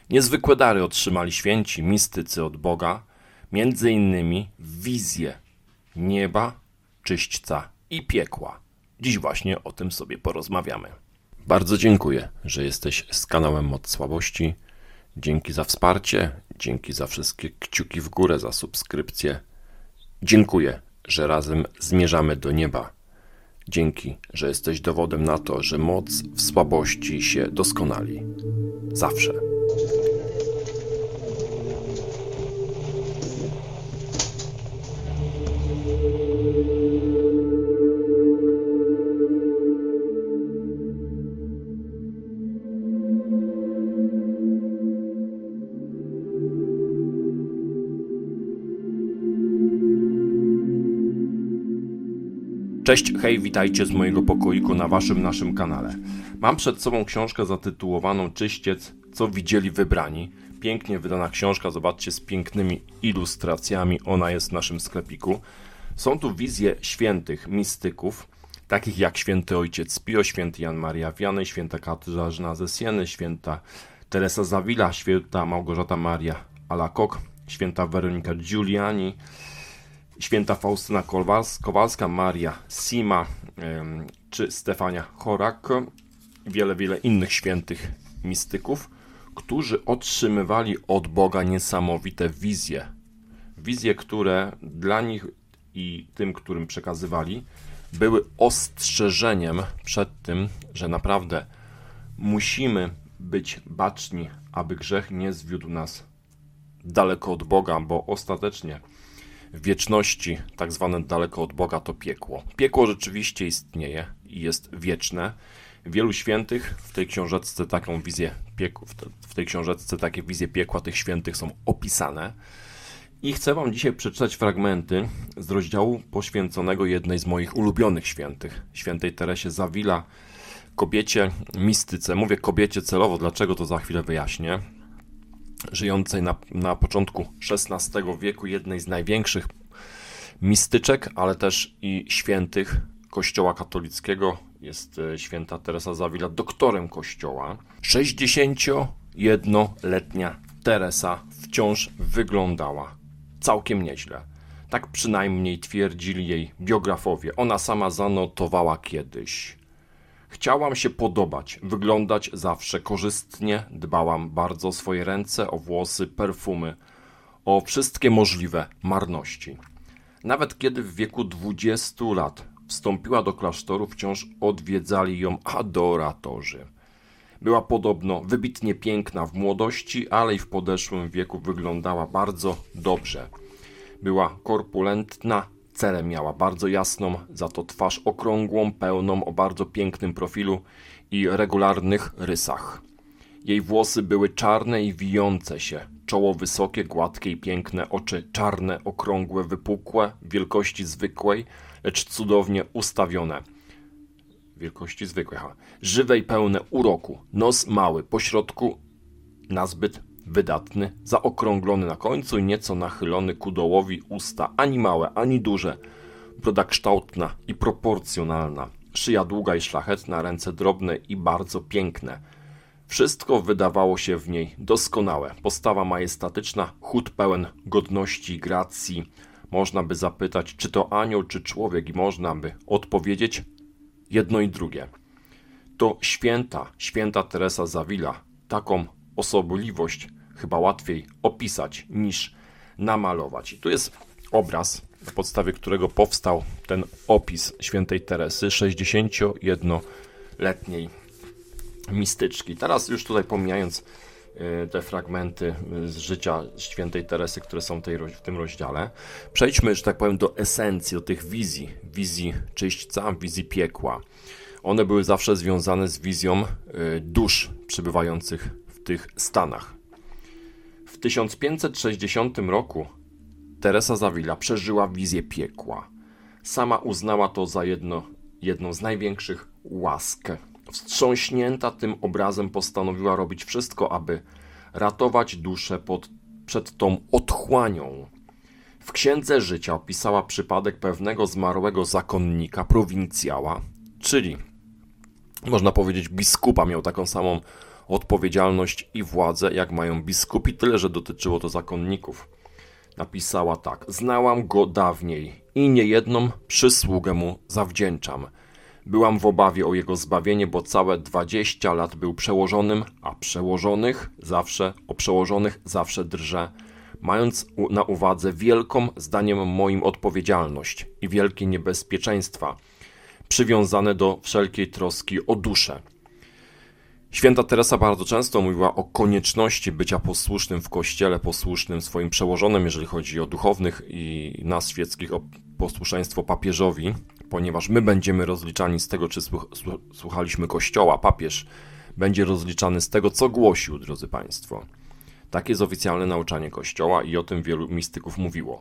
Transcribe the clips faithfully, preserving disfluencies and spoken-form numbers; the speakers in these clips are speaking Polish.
Niezwykłe dary otrzymali święci mistycy od Boga, między innymi wizję nieba, czyśćca i piekła. Dziś właśnie o tym sobie porozmawiamy. Bardzo dziękuję, że jesteś z kanałem Moc Słabości. Dzięki za wsparcie, dzięki za wszystkie kciuki w górę, za subskrypcję. Dziękuję, że razem zmierzamy do nieba. Dzięki, że jesteś dowodem na to, że moc w słabości się doskonali. Zawsze. Cześć, hej, witajcie z mojego pokoiku na waszym, naszym kanale. Mam przed sobą książkę zatytułowaną Czyściec, co widzieli wybrani. Pięknie wydana książka, zobaczcie, z pięknymi ilustracjami, ona jest w naszym sklepiku. Są tu wizje świętych mistyków, takich jak święty ojciec Pio, święty Jan Maria Vianney, święta Katarzyna ze Sieny, święta Teresa z Avila, święta Małgorzata Maria Alacoque, święta Weronika Giuliani, święta Faustyna Kowalska, Maria Sima czy Stefania Chorak, wiele, wiele innych świętych mistyków, którzy otrzymywali od Boga niesamowite wizje. Wizje, które dla nich i tym, którym przekazywali, były ostrzeżeniem przed tym, że naprawdę musimy być baczni, aby grzech nie zwiódł nas daleko od Boga, bo ostatecznie w wieczności, tak zwane daleko od Boga, to piekło. Piekło rzeczywiście istnieje i jest wieczne. Wielu świętych w tej książeczce taką wizję piekła, w tej książeczce takie wizje piekła tych świętych są opisane. I chcę wam dzisiaj przeczytać fragmenty z rozdziału poświęconego jednej z moich ulubionych świętych, świętej Teresie z Avila, kobiecie mistyce. Mówię kobiecie celowo, dlaczego to za chwilę wyjaśnię. Żyjącej na, na początku szesnastego wieku, jednej z największych mistyczek, ale też i świętych Kościoła katolickiego. Jest święta Teresa z Avila doktorem Kościoła. sześćdziesięciojednoletnia Teresa wciąż wyglądała całkiem nieźle. Tak przynajmniej twierdzili jej biografowie. Ona sama zanotowała kiedyś: chciałam się podobać, wyglądać zawsze korzystnie, dbałam bardzo o swoje ręce, o włosy, perfumy, o wszystkie możliwe marności. Nawet kiedy w wieku dwudziestu lat wstąpiła do klasztoru, wciąż odwiedzali ją adoratorzy. Była podobno wybitnie piękna w młodości, ale i w podeszłym wieku wyglądała bardzo dobrze. Była korpulentna, cerę miała bardzo jasną, za to twarz okrągłą, pełną, o bardzo pięknym profilu i regularnych rysach. Jej włosy były czarne i wijące się, czoło wysokie, gładkie i piękne, oczy czarne, okrągłe, wypukłe, wielkości zwykłej, lecz cudownie ustawione. Wielkości zwykłej, ha. Żywe i pełne uroku, nos mały, pośrodku nazbyt wydatny, zaokrąglony na końcu i nieco nachylony ku dołowi, usta ani małe, ani duże, broda kształtna i proporcjonalna, szyja długa i szlachetna, ręce drobne i bardzo piękne. Wszystko wydawało się w niej doskonałe, postawa majestatyczna, chód pełen godności i gracji. Można by zapytać, czy to anioł, czy człowiek, i można by odpowiedzieć jedno i drugie. To święta, święta Teresa z Avila. Taką osobliwość chyba łatwiej opisać niż namalować. I tu jest obraz, na podstawie którego powstał ten opis świętej Teresy, sześćdziesięciojednoletniej mistyczki. Teraz już tutaj pomijając te fragmenty z życia świętej Teresy, które są w tym rozdziale, przejdźmy, że tak powiem, do esencji, do tych wizji, wizji czyśćca, wizji piekła. One były zawsze związane z wizją dusz przebywających w tych stanach. W tysiąc pięćset sześćdziesiątym roku Teresa z Avila przeżyła wizję piekła. Sama uznała to za jedno, jedną z największych łask. Wstrząśnięta tym obrazem postanowiła robić wszystko, aby ratować duszę pod, przed tą otchłanią. W Księdze Życia opisała przypadek pewnego zmarłego zakonnika, prowincjała, czyli można powiedzieć biskupa, miał taką samą odpowiedzialność i władzę, jak mają biskupi, tyle że dotyczyło to zakonników. Napisała tak: znałam go dawniej i niejedną przysługę mu zawdzięczam. Byłam w obawie o jego zbawienie, bo całe dwadzieścia lat był przełożonym, a przełożonych zawsze, o przełożonych zawsze drżę, mając na uwadze wielką, zdaniem moim, odpowiedzialność i wielkie niebezpieczeństwa przywiązane do wszelkiej troski o duszę. Święta Teresa bardzo często mówiła o konieczności bycia posłusznym w Kościele, posłusznym swoim przełożonym, jeżeli chodzi o duchownych, i nas świeckich o posłuszeństwo papieżowi, ponieważ my będziemy rozliczani z tego, czy słuchaliśmy Kościoła. Papież będzie rozliczany z tego, co głosił, drodzy Państwo. Takie jest oficjalne nauczanie Kościoła i o tym wielu mistyków mówiło.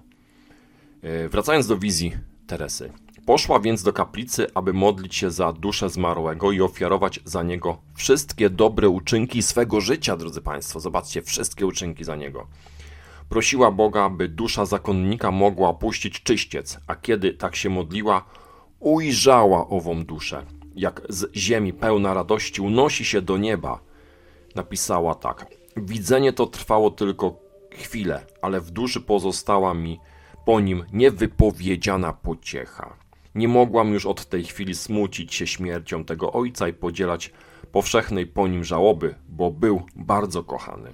Wracając do wizji Teresy. Poszła więc do kaplicy, aby modlić się za duszę zmarłego i ofiarować za niego wszystkie dobre uczynki swego życia, drodzy Państwo. Zobaczcie, wszystkie uczynki za niego. Prosiła Boga, by dusza zakonnika mogła opuścić czyściec, a kiedy tak się modliła, ujrzała ową duszę, jak z ziemi pełna radości unosi się do nieba. Napisała tak: widzenie to trwało tylko chwilę, ale w duszy pozostała mi po nim niewypowiedziana pociecha. Nie mogłam już od tej chwili smucić się śmiercią tego ojca i podzielać powszechnej po nim żałoby, bo był bardzo kochany.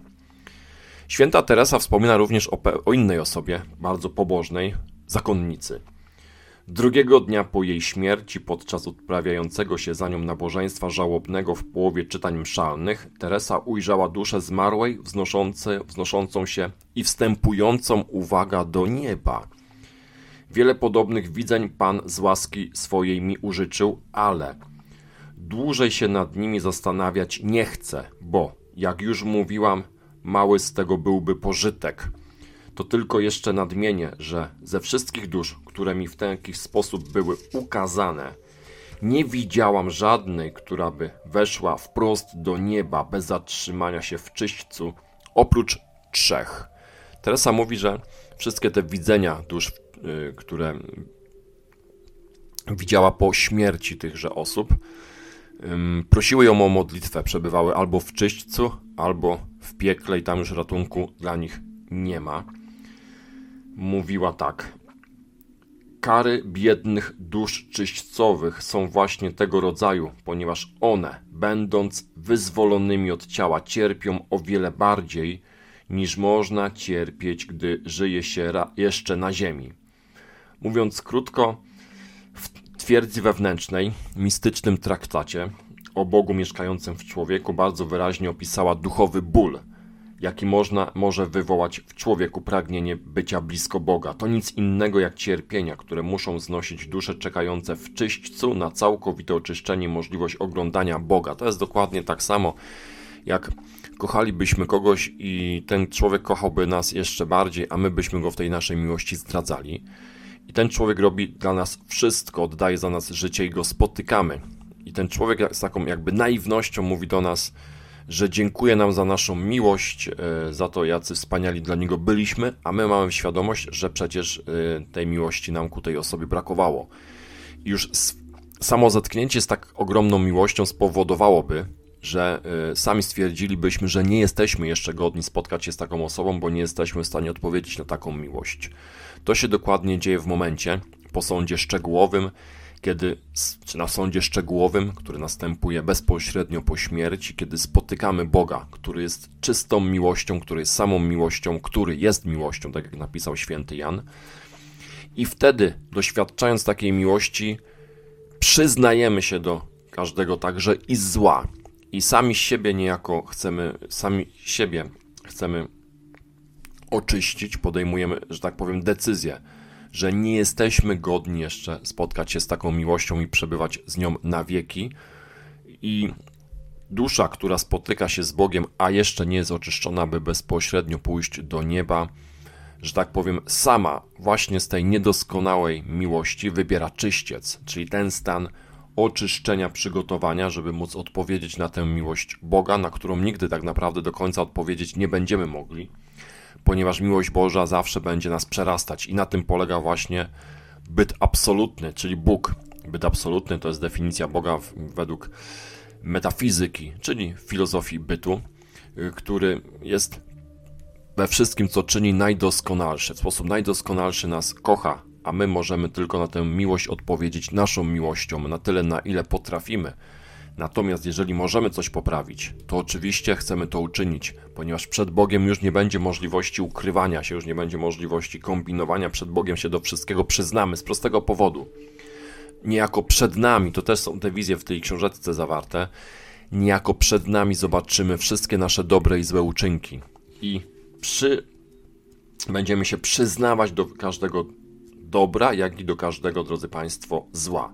Święta Teresa wspomina również o, o innej osobie, bardzo pobożnej, zakonnicy. Drugiego dnia po jej śmierci, podczas odprawiającego się za nią nabożeństwa żałobnego w połowie czytań mszalnych, Teresa ujrzała duszę zmarłej wznoszące, wznoszącą się i wstępującą, uwaga, do nieba. Wiele podobnych widzeń Pan z łaski swojej mi użyczył, ale dłużej się nad nimi zastanawiać nie chcę, bo, jak już mówiłam, mały z tego byłby pożytek. To tylko jeszcze nadmienię, że ze wszystkich dusz, które mi w taki sposób były ukazane, nie widziałam żadnej, która by weszła wprost do nieba bez zatrzymania się w czyśćcu, oprócz trzech. Teresa mówi, że wszystkie te widzenia dusz, yy, które widziała po śmierci tychże osób, yy, prosiły ją o modlitwę, przebywały albo w czyśćcu, albo w piekle i tam już ratunku dla nich nie ma. Mówiła tak: kary biednych dusz czyśćcowych są właśnie tego rodzaju, ponieważ one, będąc wyzwolonymi od ciała, cierpią o wiele bardziej, niż można cierpieć, gdy żyje się jeszcze na ziemi. Mówiąc krótko, w twierdzy wewnętrznej, mistycznym traktacie o Bogu mieszkającym w człowieku bardzo wyraźnie opisała duchowy ból, jaki można, może wywołać w człowieku pragnienie bycia blisko Boga. To nic innego jak cierpienia, które muszą znosić dusze czekające w czyśćcu na całkowite oczyszczenie i możliwość oglądania Boga. To jest dokładnie tak samo, jak kochalibyśmy kogoś i ten człowiek kochałby nas jeszcze bardziej, a my byśmy go w tej naszej miłości zdradzali. I ten człowiek robi dla nas wszystko, oddaje za nas życie i go spotykamy. I ten człowiek z taką jakby naiwnością mówi do nas, że dziękuję nam za naszą miłość, za to, jacy wspaniali dla niego byliśmy, a my mamy świadomość, że przecież tej miłości nam ku tej osobie brakowało. I już samo zetknięcie z tak ogromną miłością spowodowałoby, że sami stwierdzilibyśmy, że nie jesteśmy jeszcze godni spotkać się z taką osobą, bo nie jesteśmy w stanie odpowiedzieć na taką miłość. To się dokładnie dzieje w momencie po sądzie szczegółowym, kiedy, czy na sądzie szczegółowym, który następuje bezpośrednio po śmierci, kiedy spotykamy Boga, który jest czystą miłością, który jest samą miłością, który jest miłością, tak jak napisał święty Jan. I wtedy, doświadczając takiej miłości, przyznajemy się do każdego także i zła. I sami siebie niejako chcemy, sami siebie chcemy oczyścić, podejmujemy, że tak powiem, decyzję, że nie jesteśmy godni jeszcze spotkać się z taką miłością i przebywać z nią na wieki. I dusza, która spotyka się z Bogiem, a jeszcze nie jest oczyszczona, by bezpośrednio pójść do nieba, że tak powiem, sama właśnie z tej niedoskonałej miłości wybiera czyściec, czyli ten stan oczyszczenia, przygotowania, żeby móc odpowiedzieć na tę miłość Boga, na którą nigdy tak naprawdę do końca odpowiedzieć nie będziemy mogli, ponieważ miłość Boża zawsze będzie nas przerastać i na tym polega właśnie byt absolutny, czyli Bóg. Byt absolutny to jest definicja Boga według metafizyki, czyli filozofii bytu, który jest we wszystkim, co czyni najdoskonalsze. W sposób najdoskonalszy nas kocha, a my możemy tylko na tę miłość odpowiedzieć naszą miłością, na tyle, na ile potrafimy. Natomiast jeżeli możemy coś poprawić, to oczywiście chcemy to uczynić, ponieważ przed Bogiem już nie będzie możliwości ukrywania się, już nie będzie możliwości kombinowania. Przed Bogiem się do wszystkiego przyznamy z prostego powodu. Niejako przed nami, to też są te wizje w tej książeczce zawarte, niejako przed nami zobaczymy wszystkie nasze dobre i złe uczynki. I przy... będziemy się przyznawać do każdego dobra, jak i do każdego, drodzy Państwo, zła.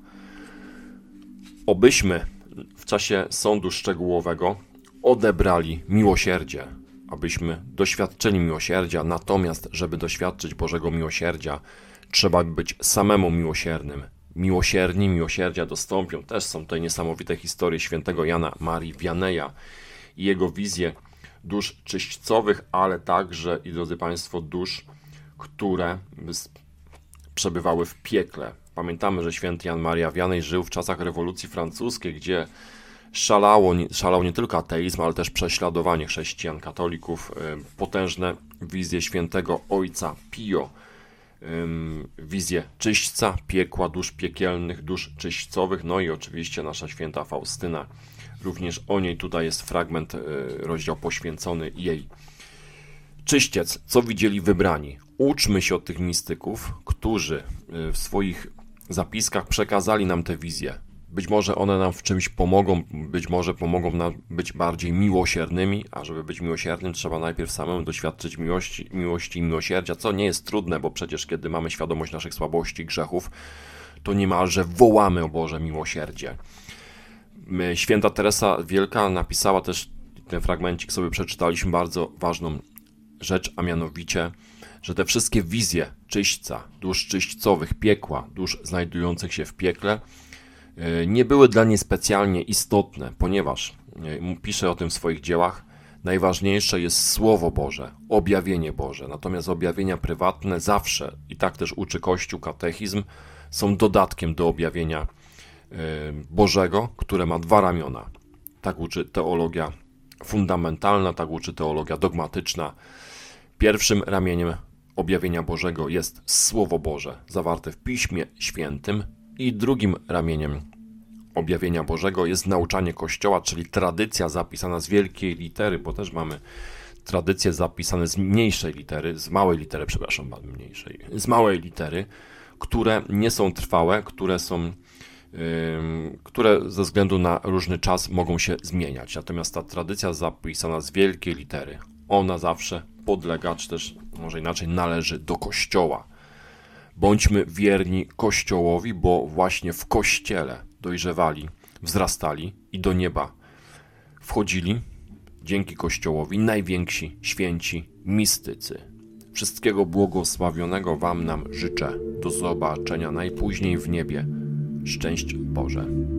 Obyśmy w czasie sądu szczegółowego odebrali miłosierdzie, abyśmy doświadczyli miłosierdzia, natomiast żeby doświadczyć Bożego miłosierdzia, trzeba być samemu miłosiernym. Miłosierni miłosierdzia dostąpią. Też są tutaj niesamowite historie świętego Jana Marii Wianeja i jego wizje dusz czyśćcowych, ale także, i drodzy Państwo, dusz, które przebywały w piekle. Pamiętamy, że święty Jan Maria Wianej żył w czasach rewolucji francuskiej, gdzie szalało, szalał nie tylko ateizm, ale też prześladowanie chrześcijan, katolików, potężne wizje świętego ojca Pio, wizję czyśćca, piekła, dusz piekielnych, dusz czyśćcowych, no i oczywiście nasza święta Faustyna. Również o niej tutaj jest fragment, rozdział poświęcony jej. Czyściec, co widzieli wybrani? Uczmy się od tych mistyków, którzy w swoich zapiskach przekazali nam te wizje. Być może one nam w czymś pomogą, być może pomogą nam być bardziej miłosiernymi, a żeby być miłosiernym, trzeba najpierw samemu doświadczyć miłości, miłości i miłosierdzia, co nie jest trudne, bo przecież kiedy mamy świadomość naszych słabości i grzechów, to niemalże wołamy o Boże miłosierdzie. Święta Teresa Wielka napisała też, ten fragmencik sobie przeczytaliśmy, bardzo ważną rzecz, a mianowicie, że te wszystkie wizje czyśćca, dusz czyśćcowych, piekła, dusz znajdujących się w piekle, nie były dla niej specjalnie istotne, ponieważ, pisze o tym w swoich dziełach, najważniejsze jest Słowo Boże, objawienie Boże. Natomiast objawienia prywatne zawsze, i tak też uczy Kościół, katechizm, są dodatkiem do objawienia Bożego, które ma dwa ramiona. Tak uczy teologia fundamentalna, tak uczy teologia dogmatyczna. Pierwszym ramieniem objawienia Bożego jest Słowo Boże, zawarte w Piśmie Świętym, i drugim ramieniem objawienia Bożego jest nauczanie Kościoła, czyli tradycja zapisana z wielkiej litery, bo też mamy tradycje zapisane z mniejszej litery, z małej litery, przepraszam, mniejszej, z małej litery, które nie są trwałe, które są, yy, które ze względu na różny czas mogą się zmieniać. Natomiast ta tradycja zapisana z wielkiej litery, ona zawsze podlega, czy też może inaczej należy do Kościoła. Bądźmy wierni Kościołowi, bo właśnie w Kościele dojrzewali, wzrastali i do nieba wchodzili dzięki Kościołowi najwięksi święci mistycy. Wszystkiego błogosławionego Wam nam życzę. Do zobaczenia najpóźniej w niebie. Szczęść Boże.